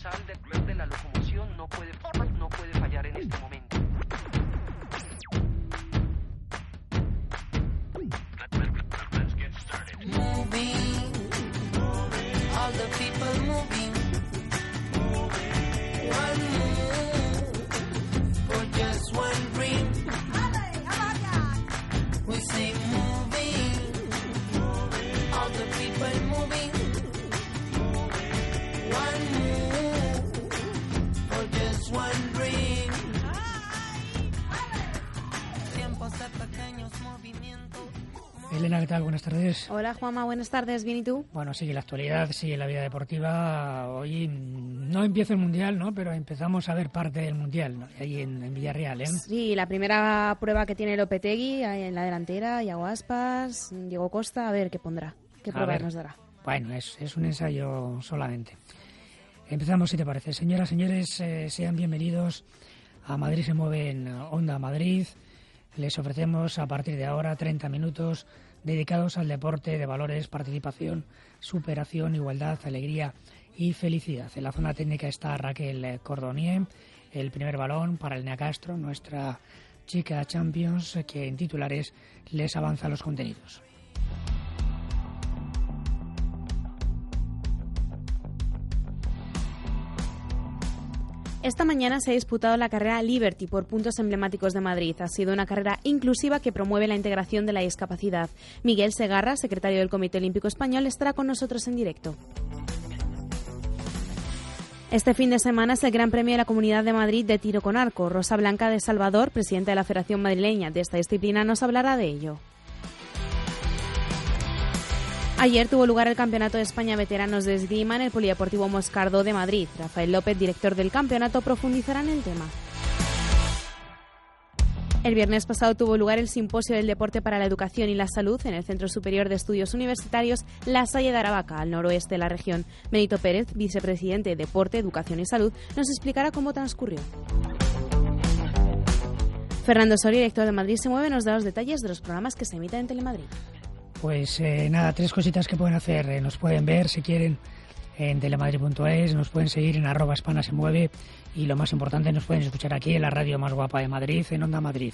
dorsal de la locomoción no puede fallar en este momento. Let's get started. Moving, all the people moving. One move for just one dream. We say moving, all the people moving. One move for just one dream. Tiempos de pequeños movimientos. Elena, ¿qué tal? Buenas tardes. Hola Juanma, buenas tardes, ¿bien y tú? Bueno, sigue la actualidad, sigue la vida deportiva. Hoy no empieza el Mundial, ¿no? Pero empezamos a ver parte del Mundial, ¿no? Ahí en Villarreal, ¿eh? Sí, la primera prueba que tiene Lopetegui ahí en la delantera, Iago Aspas, Diego Costa, a ver qué pondrá, qué prueba nos dará. Bueno, es un ensayo solamente. Empezamos, si te parece. Señoras, señores, sean bienvenidos a Madrid se mueve en Onda Madrid. Les ofrecemos a partir de ahora 30 minutos dedicados al deporte de valores, participación, superación, igualdad, alegría y felicidad. En la zona técnica está Raquel Cordonier, el primer balón para Elena Castro, nuestra chica Champions, que en titulares les avanza los contenidos. Esta mañana se ha disputado la carrera Liberty por puntos emblemáticos de Madrid. Ha sido una carrera inclusiva que promueve la integración de la discapacidad. Miguel Segarra, secretario del Comité Olímpico Español, estará con nosotros en directo. Este fin de semana es el Gran Premio de la Comunidad de Madrid de tiro con arco. Rosa Blanca de Salvador, presidenta de la Federación Madrileña de esta disciplina, nos hablará de ello. Ayer tuvo lugar el Campeonato de España Veteranos de Esgrima en el Polideportivo Moscardo de Madrid. Rafael López, director del campeonato, profundizará en el tema. El viernes pasado tuvo lugar el Simposio del Deporte para la Educación y la Salud en el Centro Superior de Estudios Universitarios La Salle de Aravaca, al noroeste de la región. Benito Pérez, vicepresidente de Deporte, Educación y Salud, nos explicará cómo transcurrió. Fernando Soria, director de Madrid se mueve, nos da los detalles de los programas que se emiten en Telemadrid. Pues nada, 3 cositas que pueden hacer. Nos pueden ver, si quieren, en telemadrid.es, nos pueden seguir en @espanasemueve y lo más importante, nos pueden escuchar aquí en la radio más guapa de Madrid, en Onda Madrid.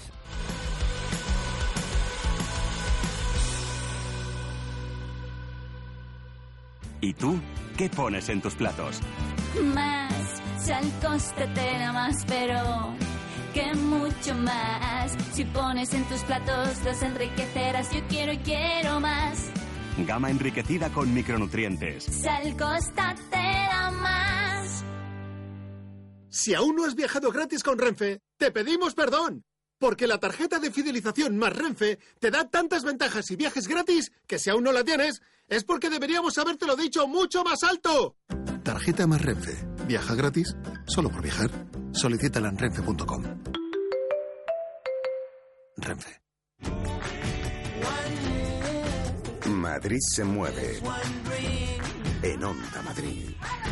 ¿Y tú? ¿Qué pones en tus platos? Más, sal, costetera más, pero que mucho más. Si pones en tus platos, los enriquecerás. Yo quiero y quiero más. Gama enriquecida con micronutrientes. Sal, costatera más. Si aún no has viajado gratis con Renfe, te pedimos perdón. Porque la tarjeta de fidelización más Renfe te da tantas ventajas y viajes gratis que si aún no la tienes, es porque deberíamos habértelo dicho mucho más alto. Tarjeta más Renfe. Viaja gratis solo por viajar. Solicítala en renfe.com. Renfe. Madrid se mueve en Onda Madrid.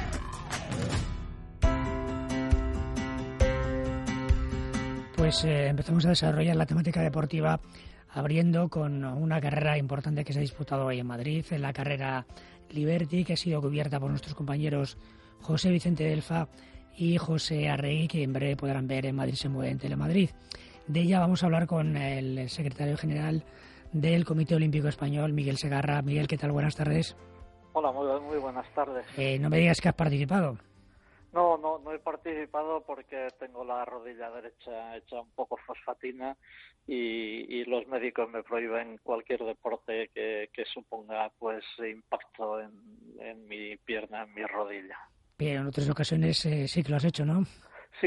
Pues empezamos a desarrollar la temática deportiva abriendo con una carrera importante que se ha disputado hoy en Madrid, en la carrera Liberty, que ha sido cubierta por nuestros compañeros José Vicente Delfa y José Arregui, que en breve podrán ver en Madrid se mueve en Telemadrid. De ella vamos a hablar con el secretario general del Comité Olímpico Español, Miguel Segarra. Miguel, ¿qué tal? Buenas tardes. Hola, muy buenas tardes. No me digas que has participado. No he participado porque tengo la rodilla derecha hecha un poco fosfatina y los médicos me prohíben cualquier deporte que suponga pues impacto en mi pierna, en mi rodilla. Pero en otras ocasiones sí que lo has hecho, ¿no? Sí.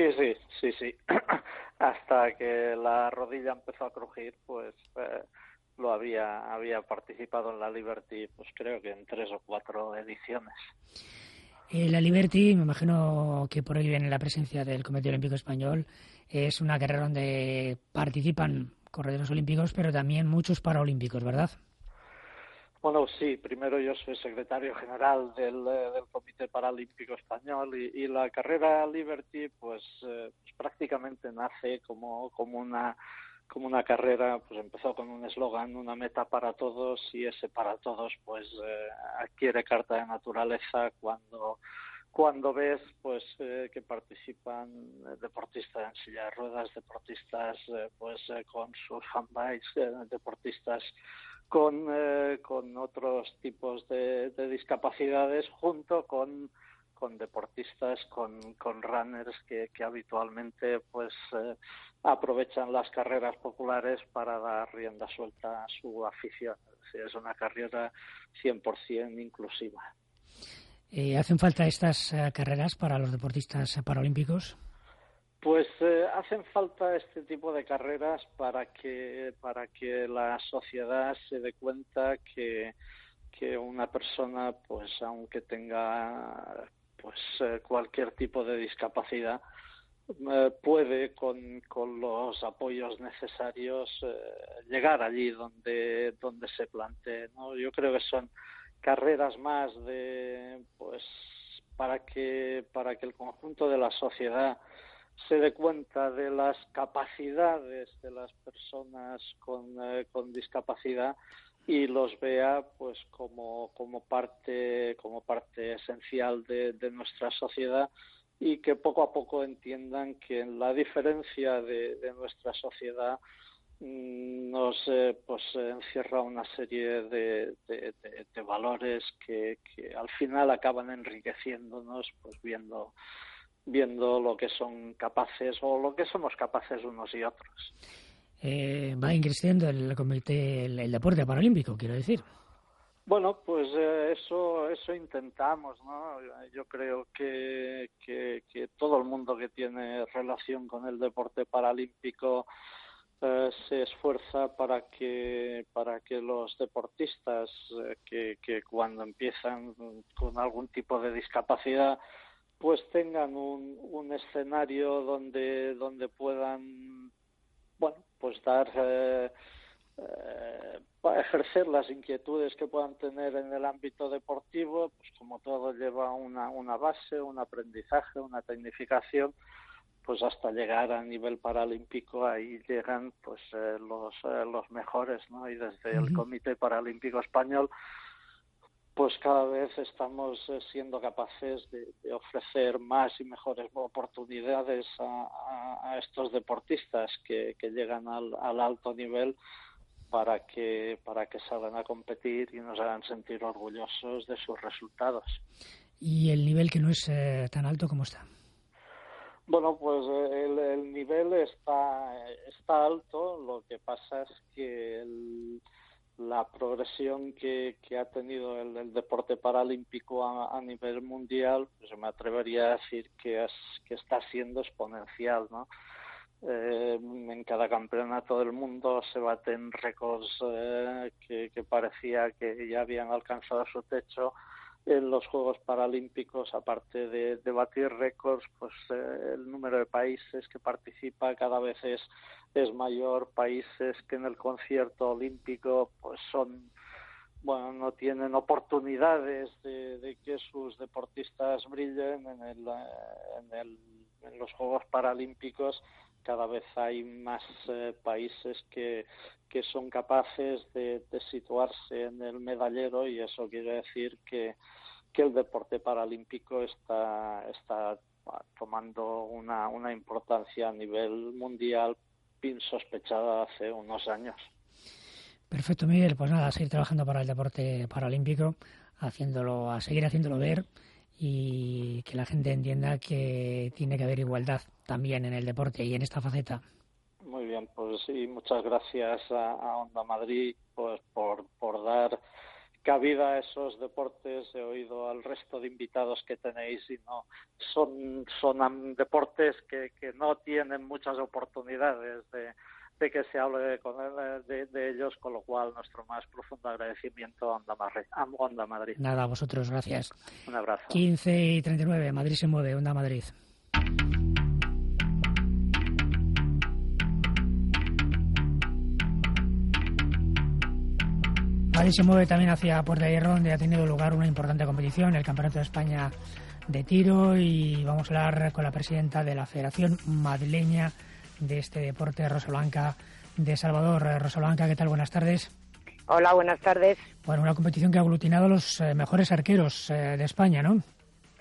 Hasta que la rodilla empezó a crujir, pues lo había participado en la Liberty, pues creo que en 3 o 4 ediciones. La Liberty, me imagino que por ahí viene la presencia del Comité Olímpico Español. Es una carrera donde participan corredores olímpicos, pero también muchos paraolímpicos, ¿verdad? Bueno, sí. Primero yo soy secretario general del Comité Paralímpico Español y la carrera Liberty, pues prácticamente nace como una carrera, pues empezó con un eslogan, una meta para todos, y ese para todos pues adquiere carta de naturaleza cuando cuando ves pues que participan deportistas en silla de ruedas, deportistas con sus handbikes, deportistas con otros tipos de discapacidades, junto con deportistas, con runners que habitualmente aprovechan las carreras populares para dar rienda suelta a su afición. Es decir, es una carrera 100% inclusiva. ¿Hacen falta estas carreras para los deportistas paralímpicos? Pues hacen falta este tipo de carreras para que la sociedad se dé cuenta que una persona, pues aunque tenga cualquier tipo de discapacidad, puede con los apoyos necesarios llegar allí donde se plantee, ¿no? Yo creo que son carreras más para que el conjunto de la sociedad se dé cuenta de las capacidades de las personas con discapacidad y los vea pues como parte esencial de nuestra sociedad, y que poco a poco entiendan que en la diferencia de nuestra sociedad nos encierra una serie de valores que al final acaban enriqueciéndonos, pues viendo lo que son capaces o lo que somos capaces unos y otros. Va increciendo el deporte paralímpico, quiero decir. Bueno, pues eso intentamos, ¿no? Yo creo que todo el mundo que tiene relación con el deporte paralímpico se esfuerza para que los deportistas que cuando empiezan con algún tipo de discapacidad pues tengan un escenario donde puedan dar para ejercer las inquietudes que puedan tener en el ámbito deportivo. Pues como todo lleva una base, un aprendizaje, una tecnificación, pues hasta llegar a nivel paralímpico. Ahí llegan pues los mejores, ¿no? Y desde el Comité Paralímpico Español pues cada vez estamos siendo capaces de ofrecer más y mejores oportunidades a estos deportistas que llegan al alto nivel, para que salgan a competir y nos hagan sentir orgullosos de sus resultados. ¿Y el nivel que no es tan alto, cómo está? Bueno, pues el nivel está alto. Lo que pasa es que la progresión que ha tenido el deporte paralímpico a nivel mundial, pues me atrevería a decir que está siendo exponencial, ¿no? En cada campeonato del mundo se baten récords que parecía que ya habían alcanzado su techo. En los Juegos Paralímpicos, aparte de batir récords, pues el número de países que participa cada vez es mayor. Países que en el concierto olímpico pues no tienen oportunidades de que sus deportistas brillen. En los Juegos Paralímpicos cada vez hay más países que son capaces de situarse en el medallero, y eso quiere decir que el deporte paralímpico está tomando una importancia a nivel mundial insospechada hace unos años. Perfecto, Miguel. Pues nada, a seguir trabajando para el deporte paralímpico, a seguir haciéndolo ver, y que la gente entienda que tiene que haber igualdad también en el deporte y en esta faceta. Muy bien, pues sí, muchas gracias a Onda Madrid pues por dar cabida a esos deportes. He oído al resto de invitados que tenéis y no son deportes que no tienen muchas oportunidades de que se hable de ellos, con lo cual nuestro más profundo agradecimiento a Onda Madrid. Nada, a vosotros, gracias. Un abrazo. 15:39, Madrid se mueve, Onda Madrid. Madrid se mueve también hacia Puerta de Hierro, donde ha tenido lugar una importante competición, el Campeonato de España de Tiro, y vamos a hablar con la presidenta de la Federación Madrileña de este deporte, Rosa Blanca de Salvador. Rosa Blanca, ¿qué tal? Buenas tardes. Hola, buenas tardes. Bueno, una competición que ha aglutinado a los mejores arqueros de España, ¿no?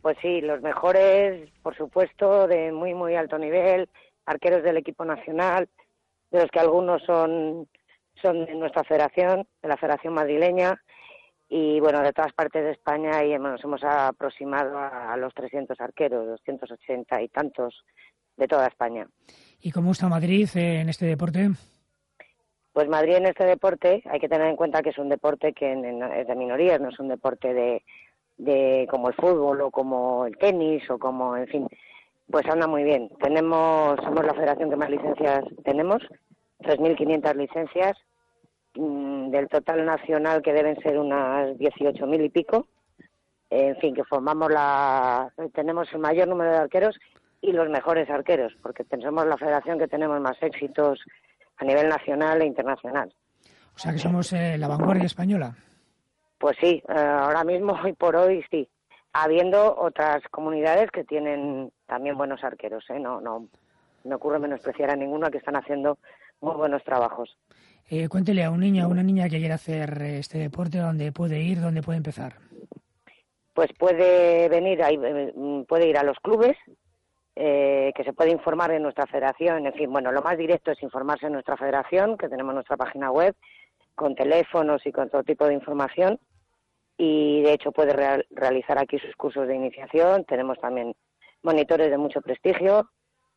Pues sí, los mejores, por supuesto, de muy, muy alto nivel, arqueros del equipo nacional, de los que algunos son de nuestra federación, de la Federación Madrileña, y bueno, de todas partes de España, y nos hemos aproximado a los 300 arqueros, 280 y tantos de toda España. ¿Y cómo está Madrid en este deporte? Pues Madrid en este deporte, hay que tener en cuenta que es un deporte que es de minorías, no es un deporte de como el fútbol o como el tenis o como, en fin, pues anda muy bien. Somos la federación que más licencias tenemos, 3.500 licencias, del total nacional que deben ser unas 18.000 y pico. En fin, que tenemos el mayor número de arqueros y los mejores arqueros, porque somos la federación que tenemos más éxitos a nivel nacional e internacional. O sea que somos la vanguardia española. Pues sí, ahora mismo, hoy por hoy, sí. Habiendo otras comunidades que tienen también buenos arqueros, no me ocurre menospreciar a ninguna, que están haciendo muy buenos trabajos. Cuéntele a un niño o una niña que quiera hacer este deporte, ¿dónde puede ir, dónde puede empezar? Pues puede venir, puede ir a los clubes, que se puede informar en nuestra federación. En fin, bueno, lo más directo es informarse en nuestra federación, que tenemos nuestra página web, con teléfonos y con todo tipo de información. Y de hecho puede realizar aquí sus cursos de iniciación. Tenemos también monitores de mucho prestigio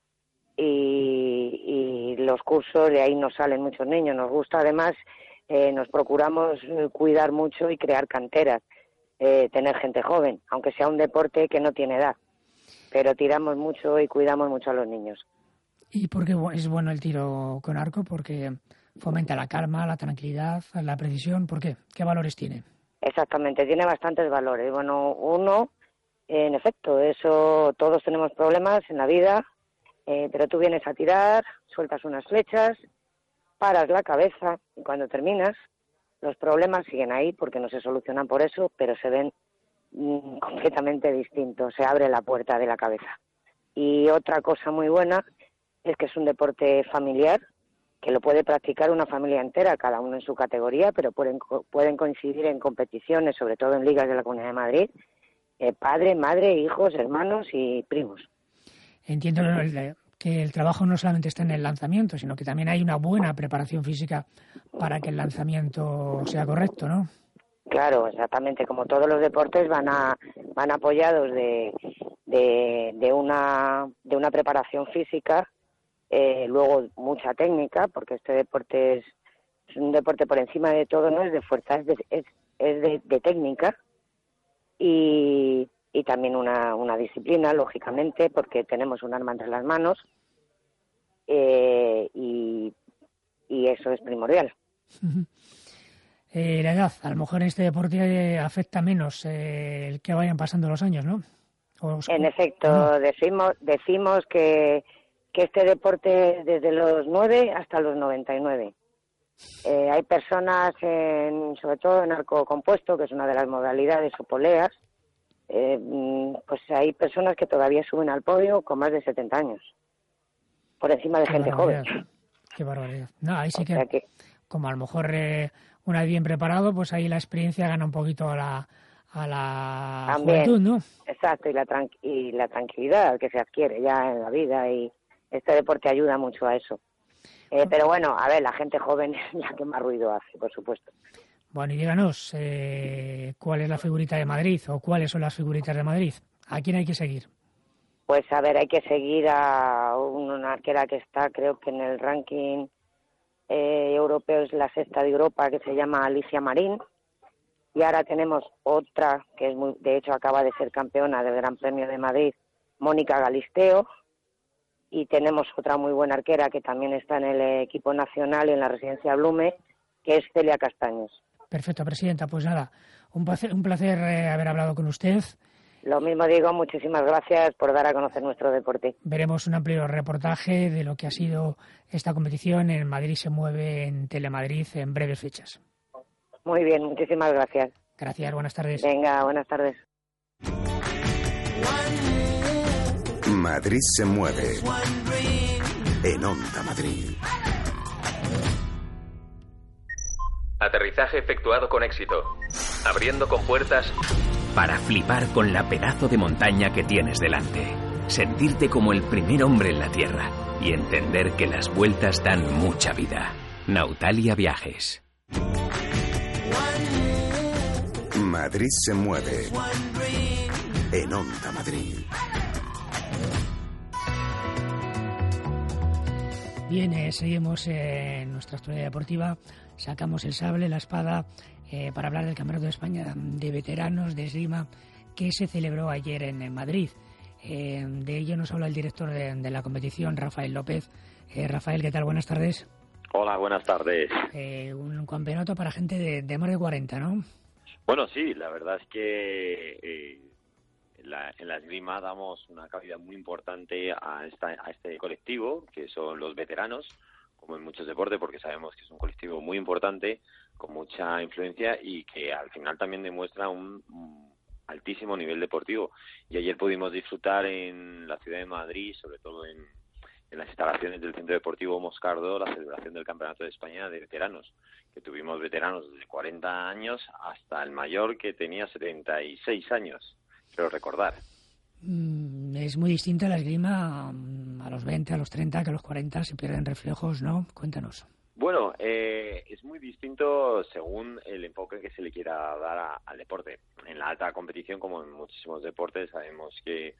y los cursos, de ahí nos salen muchos niños. Nos gusta, además, nos procuramos cuidar mucho y crear canteras, tener gente joven, aunque sea un deporte que no tiene edad, pero tiramos mucho y cuidamos mucho a los niños. ¿Y por qué es bueno el tiro con arco? Porque fomenta la calma, la tranquilidad, la precisión. ¿Por qué? ¿Qué valores tiene? Exactamente, tiene bastantes valores. Bueno, uno, en efecto, eso, todos tenemos problemas en la vida, pero tú vienes a tirar, sueltas unas flechas, paras la cabeza y cuando terminas, los problemas siguen ahí porque no se solucionan por eso, pero se ven completamente distintos, se abre la puerta de la cabeza. Y otra cosa muy buena es que es un deporte familiar, que lo puede practicar una familia entera, cada uno en su categoría, pero pueden coincidir en competiciones, sobre todo en ligas de la Comunidad de Madrid, padre, madre, hijos, hermanos y primos. Entiendo que el trabajo no solamente está en el lanzamiento, sino que también hay una buena preparación física para que el lanzamiento sea correcto, ¿no? Claro, exactamente. Como todos los deportes van apoyados de una preparación física. Luego mucha técnica, porque este deporte es un deporte por encima de todo, no es de fuerza, es de técnica y también una disciplina, lógicamente, porque tenemos un arma entre las manos y eso es primordial. La edad, a lo mejor en este deporte afecta menos el que vayan pasando los años, ¿no? En efecto, decimos que este deporte desde los 9 hasta los 99. Hay personas, sobre todo en arco compuesto, que es una de las modalidades o poleas, pues hay personas que todavía suben al podio con más de 70 años, por encima de gente joven. Qué barbaridad. No, ahí sí que, como a lo mejor una vez bien preparado, pues ahí la experiencia gana un poquito a la juventud, ¿no? Exacto, y la tranquilidad que se adquiere ya en la vida, y este deporte ayuda mucho a eso. Pero bueno, a ver, la gente joven es la que más ruido hace, por supuesto. Bueno, y díganos, ¿cuál es la figurita de Madrid o cuáles son las figuritas de Madrid? ¿A quién hay que seguir? Pues a ver, hay que seguir a una arquera que está, creo que en el ranking europeo es la sexta de Europa, que se llama Alicia Marín. Y ahora tenemos otra que de hecho acaba de ser campeona del Gran Premio de Madrid, Mónica Galisteo. Y tenemos otra muy buena arquera que también está en el equipo nacional y en la residencia Blume, que es Celia Castaños. Perfecto, presidenta. Pues nada, un placer haber hablado con usted. Lo mismo digo, muchísimas gracias por dar a conocer nuestro deporte. Veremos un amplio reportaje de lo que ha sido esta competición en Madrid se mueve en Telemadrid en breves fechas. Muy bien, muchísimas gracias. Gracias, buenas tardes. Venga, buenas tardes. Madrid se mueve en Onda Madrid. Aterrizaje efectuado con éxito. Abriendo compuertas para flipar con la pedazo de montaña que tienes delante, sentirte como el primer hombre en la Tierra y entender que las vueltas dan mucha vida. Nautalia Viajes. Madrid se mueve en Onda Madrid. Bien, seguimos en nuestra actualidad deportiva. Sacamos el sable, la espada, para hablar del Campeonato de España de Veteranos de Esgrima que se celebró ayer en Madrid. De ello nos habla el director de la competición, Rafael López. Rafael, ¿qué tal? Buenas tardes. Hola, buenas tardes. Un campeonato para gente de más de 40, ¿no? Bueno, sí, la verdad es que en la esgrima damos una cabida muy importante a este colectivo, que son los veteranos, como en muchos deportes, porque sabemos que es un colectivo muy importante, con mucha influencia y que al final también demuestra un altísimo nivel deportivo. Y ayer pudimos disfrutar en la ciudad de Madrid, sobre todo en las instalaciones del Centro Deportivo Moscardo, la celebración del Campeonato de España de Veteranos, que tuvimos veteranos desde 40 años hasta el mayor, que tenía 76 años, quiero recordar. Es muy distinta la esgrima a los 20, a los 30, que a los 40 se pierden reflejos, ¿no? Cuéntanos. Bueno, es muy distinto según el enfoque que se le quiera dar al deporte. En la alta competición, como en muchísimos deportes, sabemos que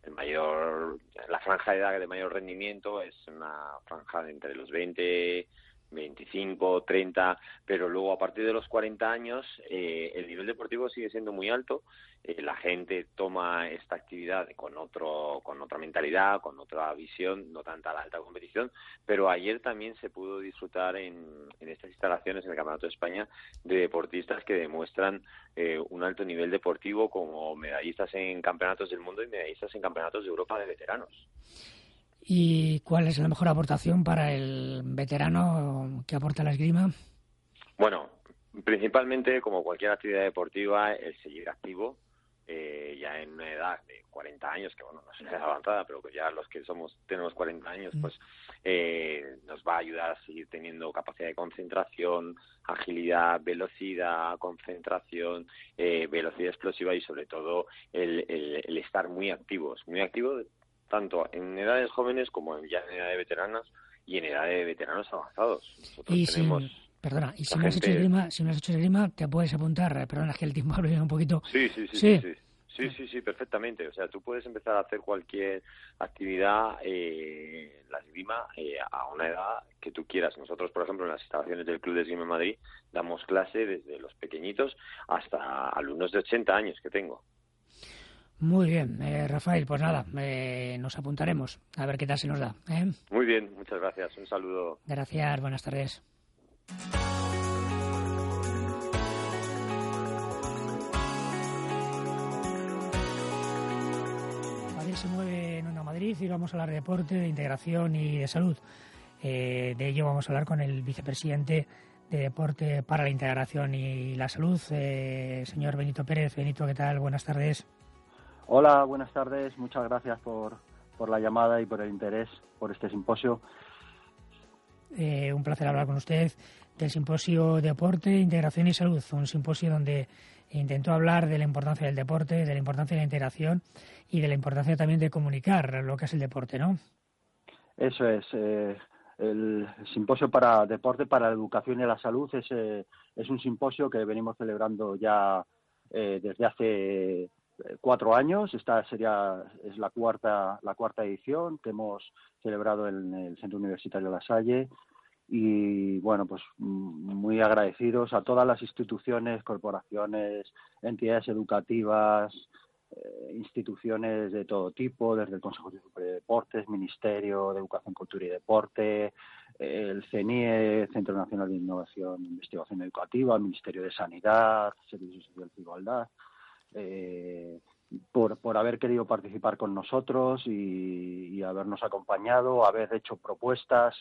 la franja de edad de mayor rendimiento es una franja de entre los 20, 25, 30, pero luego a partir de los 40 años el nivel deportivo sigue siendo muy alto. La gente toma esta actividad con otra mentalidad, con otra visión, no tanta la alta competición, pero ayer también se pudo disfrutar en estas instalaciones en el Campeonato de España de deportistas que demuestran un alto nivel deportivo, como medallistas en campeonatos del mundo y medallistas en campeonatos de Europa de veteranos. ¿Y cuál es la mejor aportación para el veterano que aporta la esgrima? Bueno, principalmente, como cualquier actividad deportiva, el seguir activo, ya en una edad de 40 años, que bueno, no es una edad avanzada, pero que ya los que tenemos 40 años, pues nos va a ayudar a seguir teniendo capacidad de concentración, agilidad, velocidad, concentración, velocidad explosiva y sobre todo el estar muy activos tanto en edades jóvenes como ya en edades veteranas y en edades de veteranos avanzados. Nosotros tenemos... si no has hecho esgrima, te puedes apuntar. Perdona, es que el tiempo habla un poquito. Sí, perfectamente. O sea, tú puedes empezar a hacer cualquier actividad, la esgrima, a una edad que tú quieras. Nosotros, por ejemplo, en las instalaciones del Club de Esgrima en Madrid, damos clase desde los pequeñitos hasta alumnos de 80 años que tengo. Muy bien, Rafael, pues nada, nos apuntaremos a ver qué tal se nos da. Muy bien, muchas gracias. Un saludo. Gracias, buenas tardes. Madrid se mueve en Onda Madrid y vamos a hablar de deporte, de integración y de salud. De ello vamos a hablar con el vicepresidente de Deporte para la Integración y la Salud, señor Benito Pérez. Benito, ¿qué tal? Buenas tardes. Hola, buenas tardes. Muchas gracias por la llamada y por el interés por este simposio. Un placer hablar con usted del simposio Deporte, Integración y Salud, un simposio donde intentó hablar de la importancia del deporte, de la importancia de la integración y de la importancia también de comunicar lo que es el deporte, ¿no? Eso es. El simposio para deporte, para la educación y la salud es un simposio que venimos celebrando ya desde hace 4 años. Esta es la cuarta edición que hemos celebrado en el Centro Universitario La Salle. Y bueno, pues muy agradecidos a todas las instituciones, corporaciones, entidades educativas, instituciones de todo tipo, desde el Consejo Superior de Deportes, Ministerio de Educación, Cultura y Deporte, el CNIE, Centro Nacional de Innovación e Investigación Educativa, el Ministerio de Sanidad, Servicios Sociales de Igualdad, por haber querido participar con nosotros y habernos acompañado, haber hecho propuestas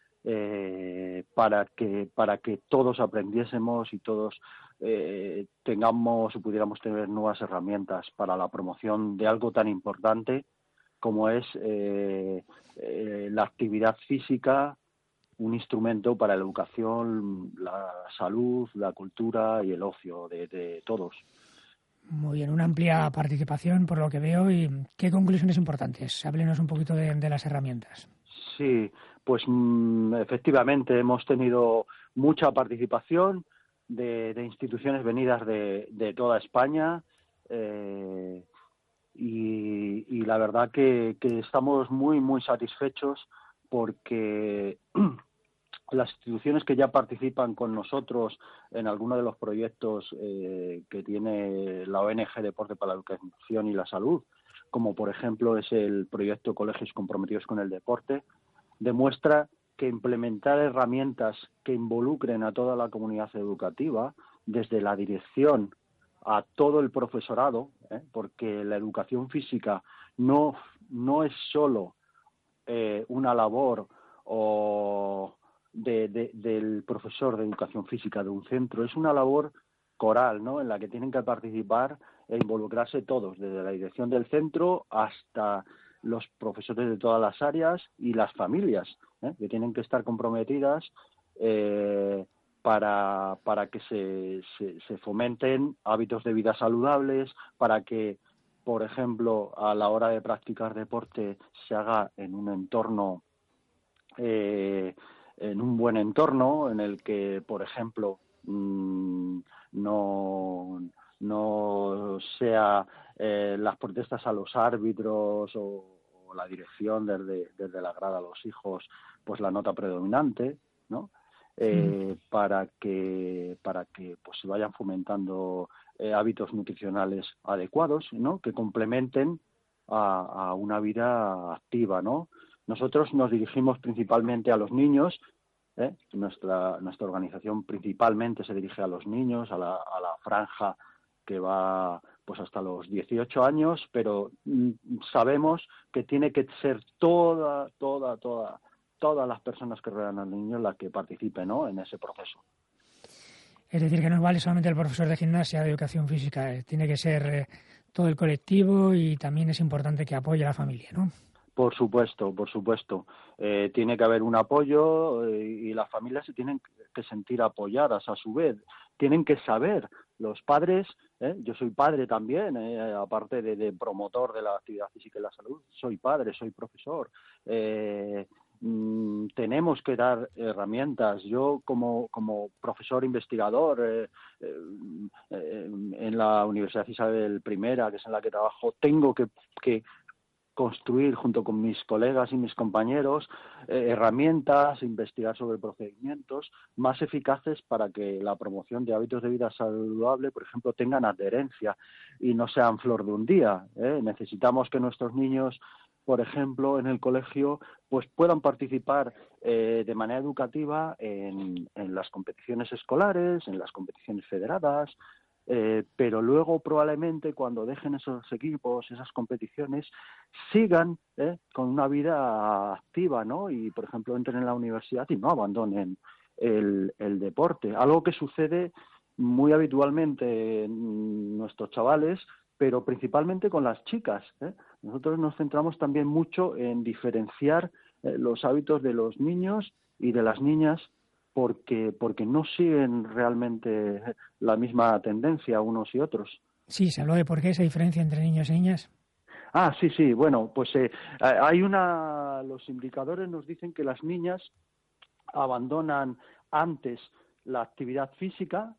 para que todos aprendiésemos y todos tengamos o pudiéramos tener nuevas herramientas para la promoción de algo tan importante como es la actividad física, un instrumento para la educación, la salud, la cultura y el ocio de todos. Muy bien, una amplia participación por lo que veo. ¿Y qué conclusiones importantes? Háblenos un poquito de las herramientas. Sí, pues efectivamente hemos tenido mucha participación de instituciones venidas de toda España y la verdad que estamos muy satisfechos porque las instituciones que ya participan con nosotros en alguno de los proyectos que tiene la ONG Deporte para la Educación y la Salud, como por ejemplo es el proyecto Colegios Comprometidos con el Deporte, demuestra que implementar herramientas que involucren a toda la comunidad educativa, desde la dirección a todo el profesorado, porque la educación física no es solo una labor del profesor de educación física de un centro, es una labor coral, ¿no?, en la que tienen que participar e involucrarse todos, desde la dirección del centro hasta los profesores de todas las áreas y las familias, que tienen que estar comprometidas para que se fomenten hábitos de vida saludables, para que, por ejemplo, a la hora de practicar deporte se haga en un entorno, en un buen entorno, en el que, por ejemplo, no sea las protestas a los árbitros o la dirección desde la grada a los hijos, pues la nota predominante, ¿no? Para que pues se vayan fomentando hábitos nutricionales adecuados, ¿no?, que complementen a una vida activa, ¿no? Nosotros nos dirigimos principalmente a los niños, nuestra organización principalmente se dirige a los niños, a la franja que va pues hasta los 18 años, pero sabemos que tiene que ser todas las personas que rodean al niño las que participen, ¿no?, en ese proceso. Es decir, que no vale solamente el profesor de gimnasia, de educación física, tiene que ser todo el colectivo y también es importante que apoye a la familia, ¿no? Por supuesto. Tiene que haber un apoyo y las familias se tienen que sentir apoyadas a su vez. Tienen que saber, los padres, yo soy padre también, aparte de promotor de la actividad física y la salud, soy padre, soy profesor. Tenemos que dar herramientas. Yo como profesor investigador en la Universidad Isabel I, que es en la que trabajo, tengo que construir junto con mis colegas y mis compañeros herramientas, investigar sobre procedimientos más eficaces para que la promoción de hábitos de vida saludable, por ejemplo, tengan adherencia y no sean flor de un día. Necesitamos que nuestros niños, por ejemplo, en el colegio, pues puedan participar de manera educativa en las competiciones escolares, en las competiciones federadas, pero luego probablemente cuando dejen esos equipos, esas competiciones, sigan con una vida activa, ¿no? Y, por ejemplo, entren en la universidad y no abandonen el deporte. Algo que sucede muy habitualmente en nuestros chavales, pero principalmente con las chicas. Nosotros nos centramos también mucho en diferenciar los hábitos de los niños y de las niñas porque no siguen realmente la misma tendencia unos y otros. Sí, se habló de por qué esa diferencia entre niños y niñas. Sí, bueno, pues los indicadores nos dicen que las niñas abandonan antes la actividad física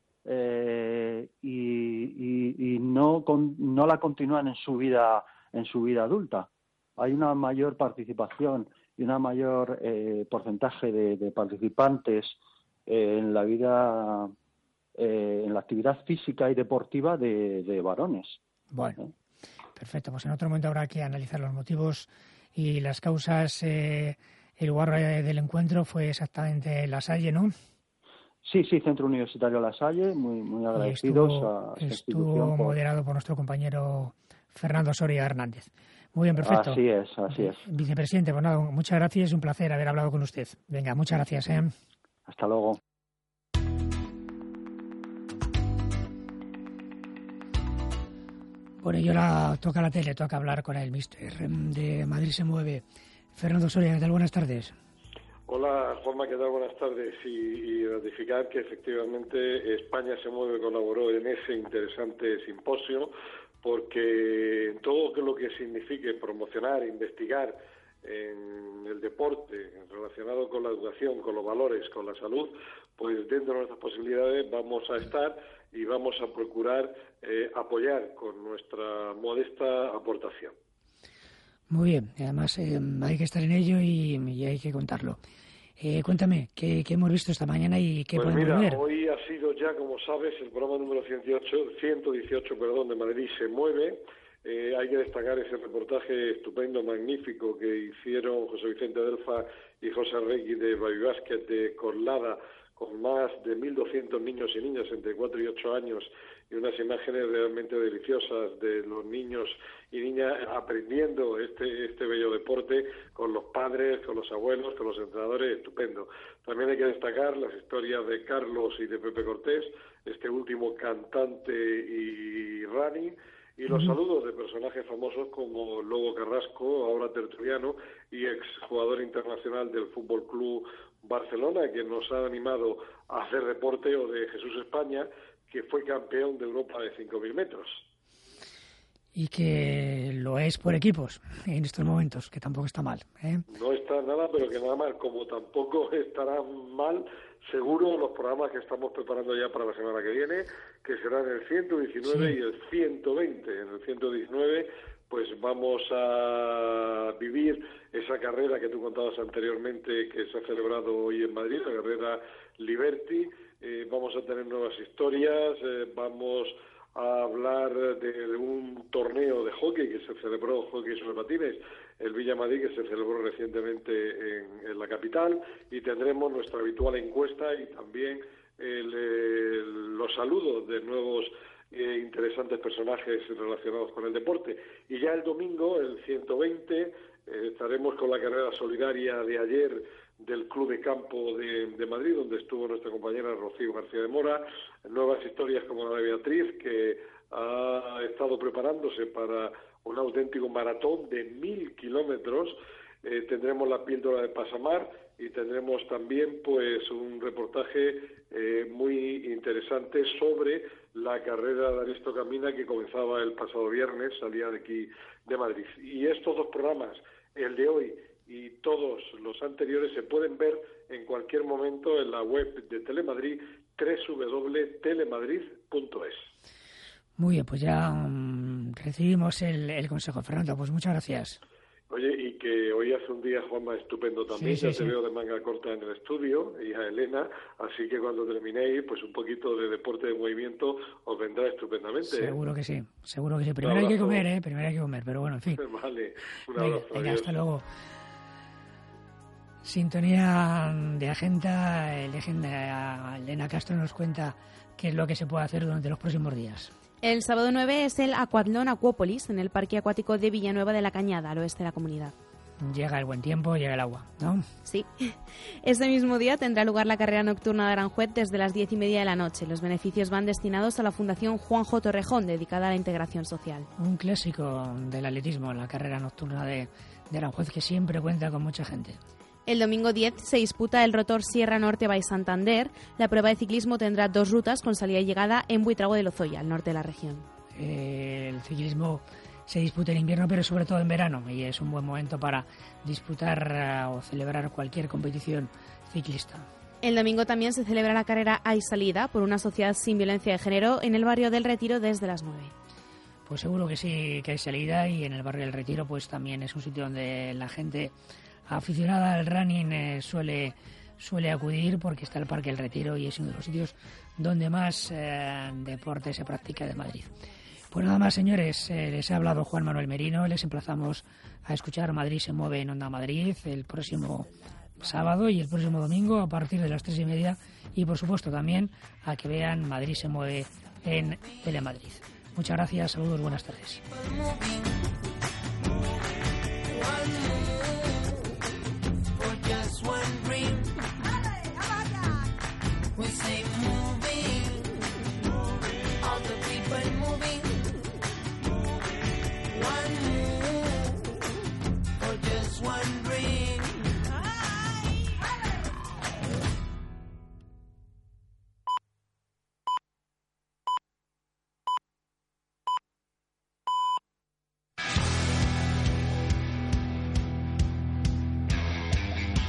y no la continúan en su vida adulta. Hay una mayor participación y una mayor porcentaje de participantes en la vida, en la actividad física y deportiva de varones. Bueno, perfecto. Pues en otro momento habrá que analizar los motivos y las causas. El lugar del encuentro fue exactamente La Salle, ¿no? Sí, Centro Universitario La Salle, muy agradecidos a esta institución. Estuvo moderado por nuestro compañero Fernando Soria Hernández. Muy bien, perfecto. Así es. Vicepresidente, pues nada, muchas gracias, es un placer haber hablado con usted. Venga, muchas gracias. Hasta luego. Bueno, y ahora toca la tele, toca hablar con el míster de Madrid se mueve. Fernando Soria, ¿qué tal? Buenas tardes. Hola, Juanma, ¿qué tal? Buenas tardes. Y ratificar que efectivamente España se mueve, colaboró en ese interesante simposio, porque todo lo que signifique promocionar, investigar en el deporte relacionado con la educación, con los valores, con la salud, pues dentro de nuestras posibilidades vamos a estar y vamos a procurar apoyar con nuestra modesta aportación. Muy bien, además hay que estar en ello y hay que contarlo. Cuéntame, ¿qué hemos visto esta mañana y qué podemos ver? Hoy ha sido ya, como sabes, el programa número 118 de Madrid se mueve. Hay que destacar ese reportaje estupendo, magnífico, que hicieron José Vicente Delfa y José Arregui de Baby Basket de Corlada, con más de 1.200 niños y niñas entre 4 y 8 años, y unas imágenes realmente deliciosas de los niños y niñas aprendiendo este bello deporte con los padres, con los abuelos, con los entrenadores, estupendo. También hay que destacar las historias de Carlos y de Pepe Cortés, este último cantante y running, y los saludos de personajes famosos como Lobo Carrasco, ahora tertuliano, y exjugador internacional del Fútbol Club Barcelona, que nos ha animado a hacer deporte, o de Jesús España, que fue campeón de Europa de 5.000 metros. Y que lo es por equipos en estos momentos, que tampoco está mal, ¿eh? No está nada, pero que nada mal, como tampoco estarán mal seguro los programas que estamos preparando ya para la semana que viene, que serán el 119 y el 120. En el 119 pues vamos a vivir esa carrera que tú contabas anteriormente, que se ha celebrado hoy en Madrid, la carrera Liberty. Vamos a tener nuevas historias, vamos a hablar de un torneo de hockey que se celebró, hockey sobre patines, el Villa Madrid, que se celebró recientemente en la capital, y tendremos nuestra habitual encuesta y también los saludos de nuevos interesantes personajes relacionados con el deporte. Y ya el domingo, el 120, estaremos con la carrera solidaria de ayer del Club de Campo de Madrid, donde estuvo nuestra compañera Rocío García de Mora, nuevas historias como la de Beatriz, que ha estado preparándose para un auténtico maratón de 1.000 kilómetros. Tendremos la píldora de Pasamar y tendremos también pues un reportaje muy interesante sobre la carrera de Aristo Camina, que comenzaba el pasado viernes, salía de aquí de Madrid. Y estos dos programas, el de hoy y todos los anteriores, se pueden ver en cualquier momento en la web de Telemadrid, www.telemadrid.es. Muy bien, pues ya recibimos el consejo. Fernando, pues muchas gracias. Oye, y que hoy hace un día, Juanma, estupendo también. Sí, ya te veo de manga corta en el estudio, y a Elena, así que cuando terminéis, pues un poquito de deporte de movimiento os vendrá estupendamente. Seguro que sí, seguro que sí. Primero hay que comer, primero hay que comer, pero bueno, en fin. Vale, un abrazo. Venga, hasta luego. Sintonía de agenda, Elena Castro nos cuenta qué es lo que se puede hacer durante los próximos días. El sábado 9 es el Aquatlón Acuópolis en el Parque Acuático de Villanueva de la Cañada, al oeste de la comunidad. Llega el buen tiempo, llega el agua, ¿no? Sí. Ese mismo día tendrá lugar la carrera nocturna de Aranjuez desde las 10:30 de la noche. Los beneficios van destinados a la Fundación Juanjo Torrejón, dedicada a la integración social. Un clásico del atletismo, la carrera nocturna de Aranjuez, que siempre cuenta con mucha gente. El domingo 10 se disputa el Rotor Sierra Norte by Santander. La prueba de ciclismo tendrá 2 rutas con salida y llegada en Buitrago de Lozoya, al norte de la región. El ciclismo se disputa en invierno, pero sobre todo en verano, y es un buen momento para disputar o celebrar cualquier competición ciclista. El domingo también se celebra la carrera Hay Salida por una sociedad sin violencia de género en el barrio del Retiro desde las 9. Pues seguro que sí, que hay salida, y en el barrio del Retiro pues también es un sitio donde la gente aficionada al running suele acudir, porque está el Parque del Retiro y es uno de los sitios donde más deporte se practica de Madrid. Pues nada más, señores, les ha hablado Juan Manuel Merino. Les emplazamos a escuchar Madrid se mueve en Onda Madrid el próximo sábado y el próximo domingo a partir de las 3:30, y por supuesto también a que vean Madrid se mueve en Telemadrid. Muchas gracias, saludos, buenas tardes.